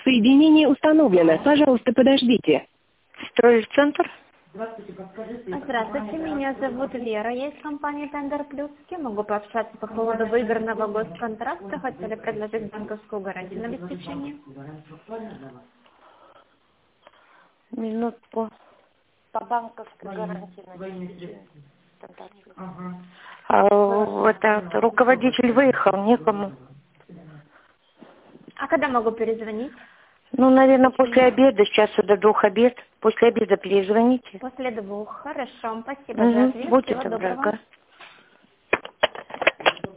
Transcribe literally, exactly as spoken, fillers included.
Соединение установлено. Пожалуйста, подождите. Стройцентр. Здравствуйте, меня зовут Вера, я из компании Tender Plus. Я могу пообщаться по поводу выигранного госконтракта, хотели предложить банковскую гарантию на обеспечение. Минутку. По банковской гарантии на обеспечение. А, это руководитель выехал, некому. А когда могу перезвонить? Ну, наверное, после обеда, сейчас до двух обед. После обеда перезвоните. После двух. Хорошо, спасибо Угу. за ответ. Будьте Всего добры. доброго.